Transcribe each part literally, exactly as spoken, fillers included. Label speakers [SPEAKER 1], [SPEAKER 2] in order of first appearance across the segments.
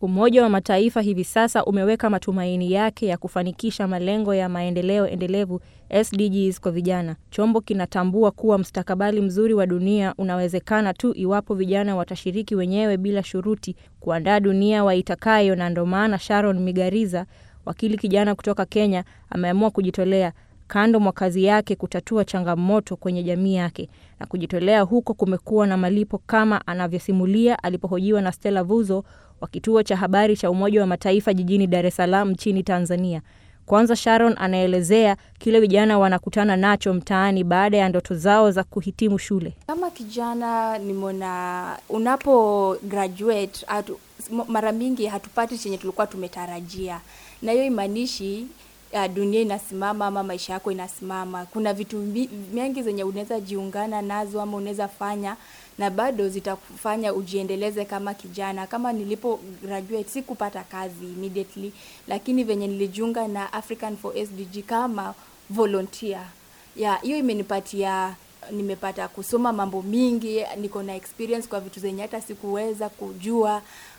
[SPEAKER 1] Umoja wa Mataifa hivi sasa umeweka matumaini yake ya kufanikisha malengo ya maendeleo endelevu S D Gs kwa vijana. Chombo kinatambua kuwa mustakabali mzuri wa dunia unawezekana tu iwapo vijana watashiriki wenyewe bila shuruti kuandaa dunia waitakayo, na ndo maana Sharon Migariza, wakili kijana kutoka Kenya, ameamua kujitolea kando mwa kazi yake kutatua changamoto kwenye jamii yake, na kujitolea huko kumekuwa na malipo kama anavyosimulia alipohojiwa na Stella Vuzo wa kituo cha habari cha Umoja wa Mataifa jijini Dar es Salaam nchini Tanzania. Kwanza Sharon anaelezea kile vijana wanakutana nacho mtaani baada ya ndoto zao za kuhitimu shule.
[SPEAKER 2] Kama kijana nimeona unapo graduate atu, mara mingi hatupati chenye tulikuwa tumetarajia. Na hiyo imanishi ya dunia inasimama ama maisha yako inasimama. Kuna vitu mengi zenye unaweza jiungana nazo ama unaweza fanya na bado zitakufanya ujiendeleze kama kijana. Kama nilipo graduate sikupata kazi immediately, lakini venye nilijiunga na African for S D G kama volunteer. Ya hiyo imenipatia, nimepata kusoma mambo mingi, niko na experience kwa vitu zenye hata sikuweza kujua.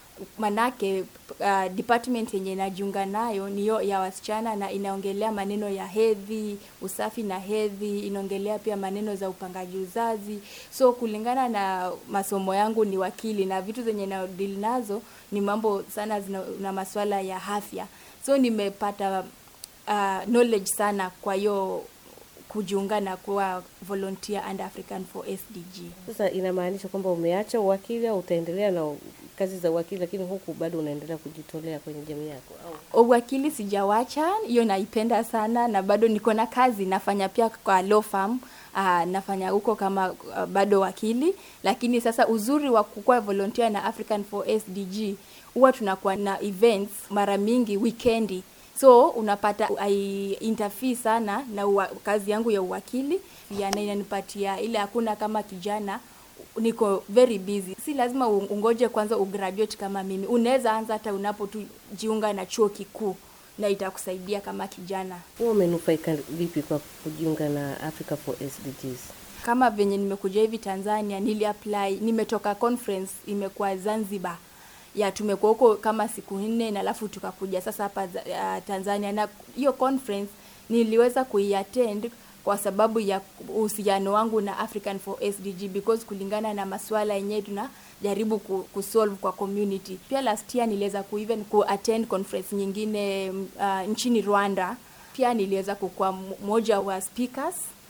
[SPEAKER 2] Manake uh, department yenye najiunga nayo ni ya wasichana na inaongelea maneno ya hedhi, usafi na hedhi, inaongelea pia maneno za upangaji uzazi. So kulingana na masomo yangu ni wakili na vitu zenye na deal nazo ni mambo sana zina, na masuala ya afya. So nimepata uh, knowledge sana kwa hiyo kujiunga na kuwa volunteer and African for S D G.
[SPEAKER 3] Sasa inamaanisha kwamba umeacha uwakili au utaendelea na kazi za uwakili lakini huku bado unaendelea kujitolea kwenye jamii yako?
[SPEAKER 2] Au uwakili sijawacha, hiyo naipenda sana na bado niko na kazi nafanya pia kwa law firm. Uh, nafanya huko kama uh, bado wakili, lakini sasa uzuri wa kukuwa volunteer na African for S D G huwa tunakuwa na events mara mingi weekendi. So unapata I interfere sana na uwa, kazi yangu ya uwakili ya na inanipatia ile hakuna kama kijana niko very busy. Si lazima ungoje kwanza ugraduate kama mimi. Unaweza anza hata unapojiunga na chuo kikuu na itakusaidia kama kijana.
[SPEAKER 3] Wewe umenufaika vipi kwa kujiunga na Africa for S D Gs?
[SPEAKER 2] Kama venye nimekuja hivi Tanzania nili apply, nimetoka conference imekuwa Zanzibar. Ya tumekuwa huko kama siku nne na alafu tukakuja sasa hapa uh, Tanzania, na hiyo conference niliweza kuiattend kwa sababu ya uhusiano wangu na African for S D G, because kulingana na masuala yenyewe tunajaribu kusolve kwa community. Pia last year niliweza ku even ku attend conference nyingine uh, nchini Rwanda. Pia niliweza kukuwa mmoja wa speakers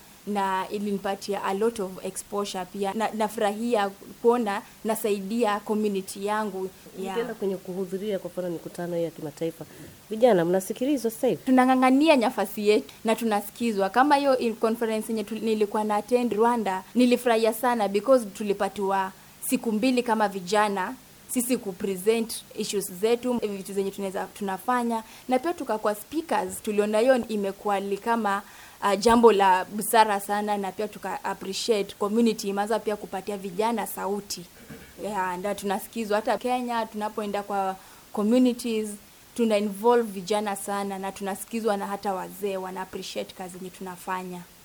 [SPEAKER 2] na ilinipatia a lot of exposure pia na nafurahia kuona nasaidia community yangu.
[SPEAKER 3] Ukienda yeah. kwenye kuhudhuria kwa mfano mikutano ya kimataifa, vijana mnasikilizwa sasa hivi?
[SPEAKER 2] Tunangangania nafasi yetu na tunasikizwa. Kama hiyo in conference yenye nilikuwa na attend Rwanda, nilifurahia sana because tulipatiwa siku mbili kama vijana sisi ku present issues zetu, vitu zenye tunaweza tunafanya, na pia tukakuwa speakers. Tuliona hiyo imekuwa kama Uh, jambo la busara sana, na pia tuka appreciate community imeanza pia kupatia vijana sauti. Yeah, ndio tunasikizwa hata Kenya tunapoenda kwa communities tuna involve vijana sana na tunasikizwa, na hata wazee wana appreciate kazi yenye tunafanya.